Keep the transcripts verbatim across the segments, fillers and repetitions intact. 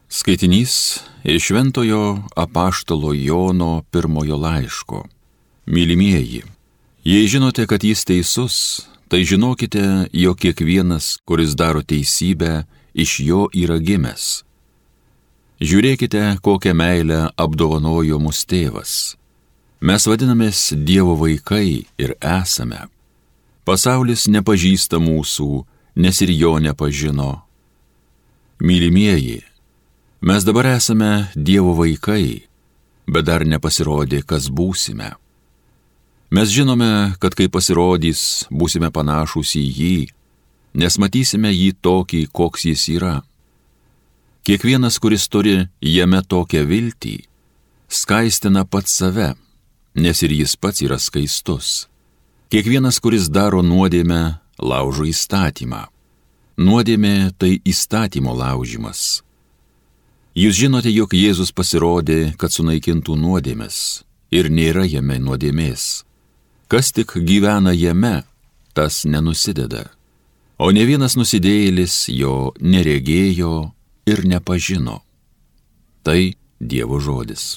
Skaitinys iš Šventojo apaštalo Jono pirmojo laiško. Mylimieji, jei žinote, kad jis teisus, tai žinokite, jog kiekvienas, kuris daro teisybę, iš jo yra gimęs. Žiūrėkite, kokią meilę apdovanojo mus tėvas. Mes vadinamės Dievo vaikai ir esame. Pasaulis nepažįsta mūsų, nes ir jo nepažino. Mylimieji, mes dabar esame Dievo vaikai, bet dar nepasirodė, kas būsime. Mes žinome, kad kai pasirodys, būsime panašūs į jį, nes matysime jį tokį, koks jis yra. Kiekvienas, kuris turi jame tokią viltį, skaistina pats save, nes ir jis pats yra skaistus. Kiekvienas, kuris daro nuodėmę, laužo įstatymą. Nuodėmė tai įstatymo laužimas. Jūs žinote, jog Jėzus pasirodė, kad sunaikintų nuodėmes, ir nėra jame nuodėmės. Kas tik gyvena jame, tas nenusideda. O ne vienas nusidėjėlis jo neregėjo ir nepažino. Tai Dievo žodis.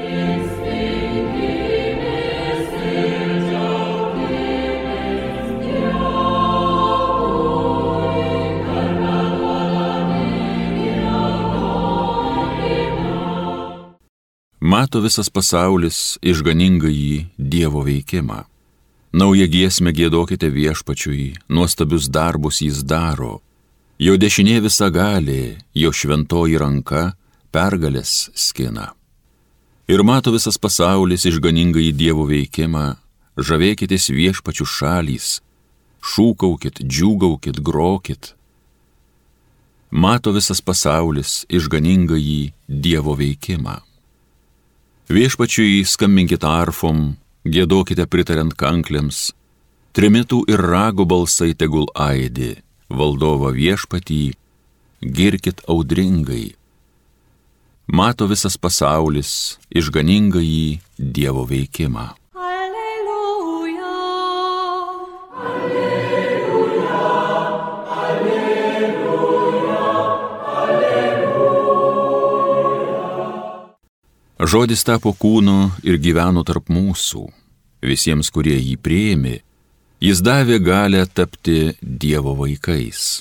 Mato visas pasaulis išganingąjį Dievo veikimą. Naują giesmę giedokite Viešpačiui, nuostabius darbus jis daro. Jo dešinė visagalė, jo šventoji ranka pergalės skina. Ir mato visas pasaulis išganingąjį Dievo veikimą, žavėkitės Viešpačių šalys, šūkaukit, džiūgaukit, grokit. Mato visas pasaulis išganingąjį Dievo veikimą. Viešpačiui skambinkit arfom, giedokite pritariant kanklėms, trimitų ir rago balsai tegul aidi, valdovą Viešpatį, girkit audringai. Mato visas pasaulis išganingąjį Dievo veikimą. Alleluja, alleluja, alleluja, alleluja. Žodis tapo kūnu ir gyveno tarp mūsų. Visiems, kurie jį priėmė, jis davė galią tapti Dievo vaikais.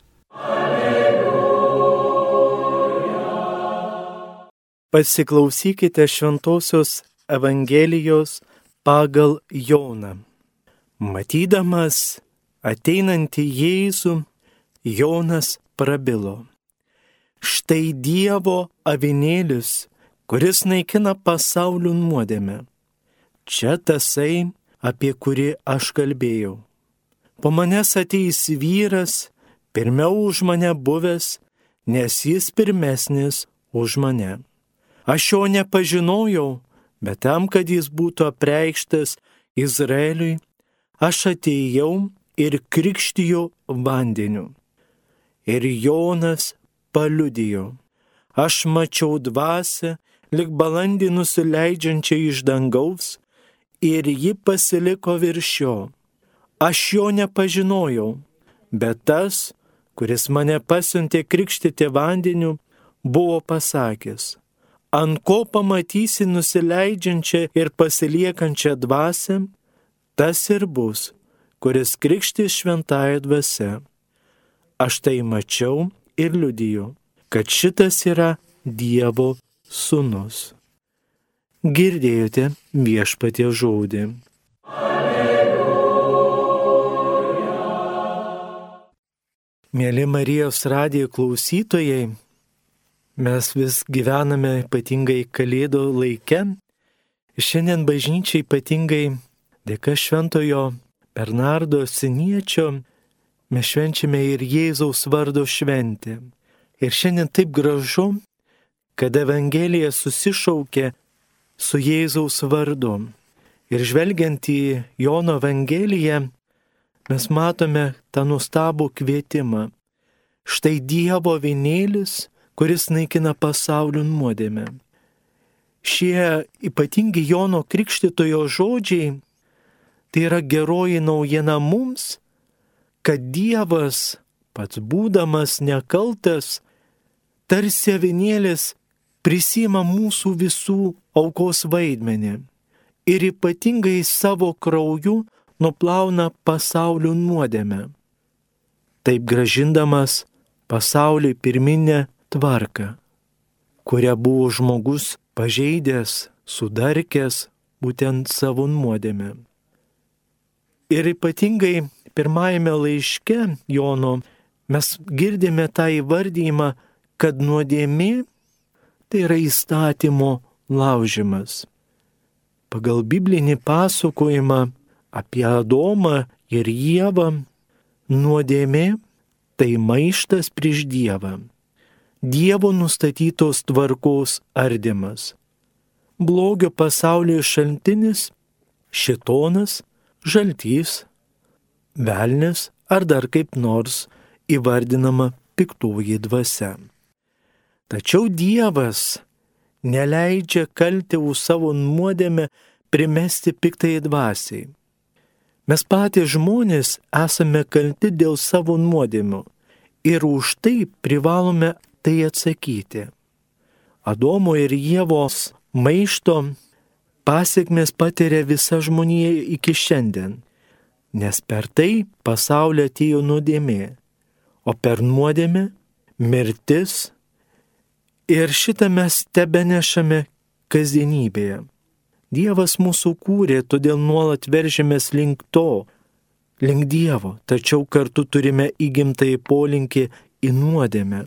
Alleluja. Pasiklausykite Šventosios Evangelijos pagal Joną. Matydamas ateinantį Jėzų, Jonas prabilo. Štai Dievo avinėlis, kuris naikina pasaulio nuodėmę. Čia tasai, apie kurį aš kalbėjau. Po manęs ateis vyras, pirmiau už mane buvęs, nes jis pirmesnis už mane. Aš jo nepažinojau, bet tam, kad jis būtų apreikštas Izraeliui, aš atėjau ir krikštijau vandeniu. Ir Jonas paliudijo. Aš mačiau dvasią, lyg balandį nusileidžiančią iš dangaus, ir ji pasiliko virš jo. Aš jo nepažinojau, bet tas, kuris mane pasiuntė krikštyti vandeniu, buvo pasakęs: ant ko pamatysi nusileidžiančią ir pasiliekančią dvasią, tas ir bus, kuris krikštys šventąja dvasia. Aš tai mačiau ir liudiju, kad šitas yra Dievo sūnus. Girdėjote Viešpaties žodį. Alleluja. Mėly Marijos radijo klausytojai, mes vis gyvename ypatingai Kalėdų laike. Šiandien bažnyčiai ypatingai dėka Šventojo Bernardo Siniečio mes švenčiame ir Jėzaus vardo šventę. Ir šiandien taip gražu, kad Evangelija susišaukia su Jėzaus vardu. Ir žvelgiant į Jono Evangeliją, mes matome tą nuostabų kvietimą. Štai Dievo avinėlis, kuris naikina pasaulio nuodėmę. Šie ypatingi Jono Krikštytojo žodžiai, tai yra geroji naujiena mums, kad Dievas, pats būdamas nekaltas, tarsi avinėlis prisima mūsų visų aukos vaidmenį ir ypatingai savo krauju nuplauna pasaulio nuodėmę, taip gražindamas pasauliui pirminę tvarką, kurią buvo žmogus pažeidęs, sudarkęs būtent savo nuodėmę. Ir ypatingai pirmajame laiške Jono mes girdime tą įvardyjimą, kad nuodėmė tai yra įstatymo laužimas. Pagal biblinį pasakojimą apie Adomą ir Ievą, nuodėmė tai maištas prieš Dievą, Dievo nustatytos tvarkos ardymas. Blogio pasaulio šaltinis - šėtonas, žaltys, velnias ar dar kaip nors įvardinama piktoji dvasia. Tačiau Dievas neleidžia kaltę už savo nuodėmę primesti piktai dvasiai. Mes patys žmonės esame kalti dėl savo nuodėmių ir už tai privalome tai atsakyti. Adomo ir Ievos maišto pasekmės patiria visa žmonija iki šiandien, nes per tai pasaulio atėjo nuodėmė, o per nuodėmę mirtis. Ir šitą mes tebenešame kasdienybėje. Dievas mūsų kūrė, todėl nuolat veržėmės link to, link Dievo, tačiau kartu turime įgimtąjį polinkį į nuodėmę.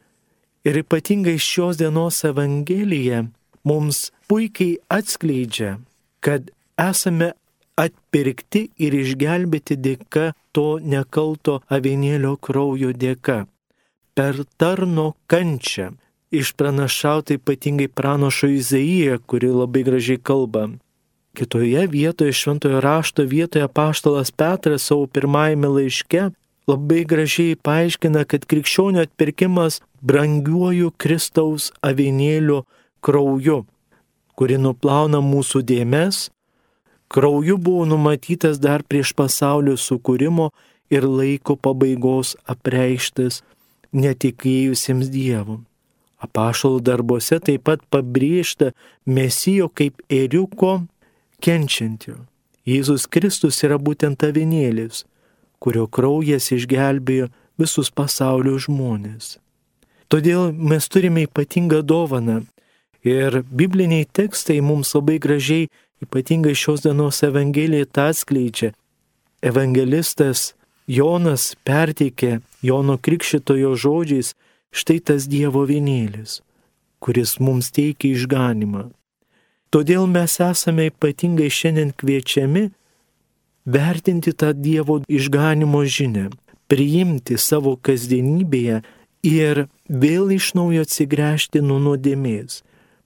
Ir ypatingai šios dienos Evangelija mums puikiai atskleidžia, kad esame atpirkti ir išgelbėti dėka to nekalto avinėlio kraujo dėka, per tarno kančią. Išpranašauta ypatingai pranašo Izaiją, kuri labai gražiai kalba. Kitoje vietoje, šventojo rašto vietoje, apaštalas Petras savo pirmajame laiške labai gražiai paaiškina, kad krikščionio atpirkimas brangiuoju Kristaus avinėlio krauju, kuri nuplauna mūsų dėmes. Krauju buvo numatytas dar prieš pasaulio sukūrimo ir laiko pabaigos apreikštas netikėjusiems Dievu. Apaštalų darbuose taip pat pabrėžta Mesijo kaip ėriuko kenčiantio. Jėzus Kristus yra būtent avinėlis, kurio kraujas išgelbėjo visus pasaulio žmonės. Todėl mes turime ypatingą dovaną ir bibliniai tekstai mums labai gražiai, ypatingai šios dienos Evangelija tą atskleidžia. Evangelistas Jonas perteikė Jono Krikščitojo žodžiais: štai tas Dievo avinėlis, kuris mums teikia išganimą. Todėl mes esame ypatingai šiandien kviečiami vertinti tą Dievo išganimo žinią, priimti savo kasdienybėje ir vėl iš naujo atsigręžti nuo nuodėmės.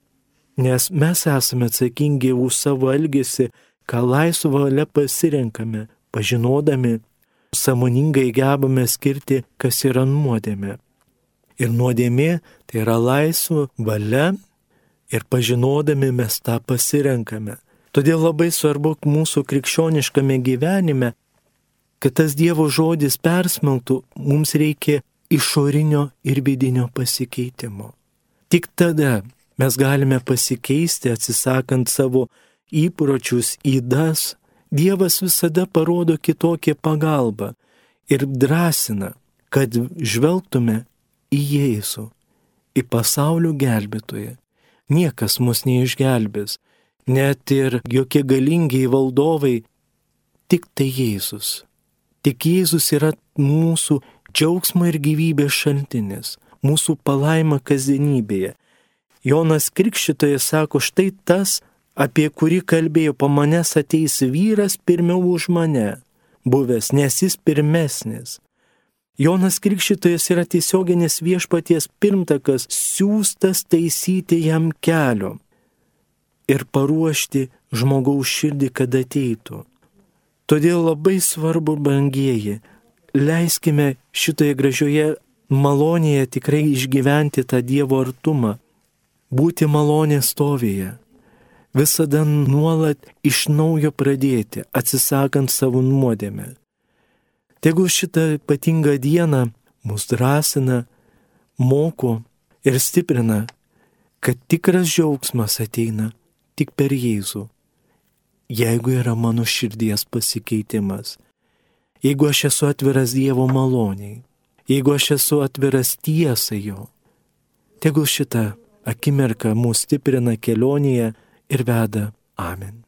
Nes mes esame atsakingi už savo elgesį, ką laisvą valia pasirenkame, pažinodami, sąmoningai gebame skirti, kas yra nuodėmė. Ir nuodėmė tai yra laisva valia ir pažinodami mes tą pasirenkame. Todėl labai svarbu mūsų krikščioniškame gyvenime, kad tas Dievo žodis persmelktų, mums reikia išorinio ir vidinio pasikeitimo. Tik tada mes galime pasikeisti, atsisakant savo įpročius, ydas. Dievas visada parodo kitokią pagalbą ir drąsina, kad žvelgtume į Jėzų, į pasaulio gelbėtoją. Niekas mus neišgelbės, net ir jokie galingiai valdovai, tik tai Jėzus. Tik Jėzus yra mūsų džiaugsmo ir gyvybės šaltinis, mūsų palaima kasdienybėje. Jonas Krikščitojas sako, štai tas, apie kurį kalbėjo, po manęs ateis vyras pirmiau už mane, buvęs, nes jis pirmesnis. Jonas Krikščitojas yra tiesioginis viešpaties pirmtakas, siųstas taisyti jam kelio ir paruošti žmogaus širdį, kad ateitų. Todėl labai svarbu, brangieji, leiskime šitoje gražioje malonėje tikrai išgyventi tą Dievo artumą, būti malonės stovėje, visada nuolat iš naujo pradėti, atsisakant savo nuodėmę. Tegu šitą ypatingą dieną mus drąsina, moko ir stiprina, kad tikras džiaugsmas ateina tik per Jėzų. Jeigu yra mano širdies pasikeitimas, jeigu aš esu atviras Dievo maloniai, jeigu aš esu atviras tiesai jo, tegul šitą akimirką mus stiprina kelionėje ir veda. Amen.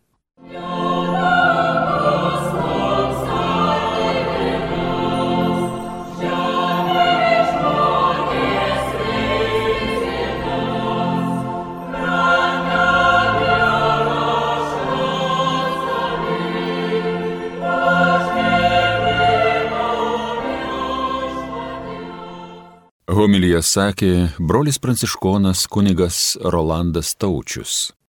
Homiliją sakė brolis pranciškonas kunigas Rolandas Taučius.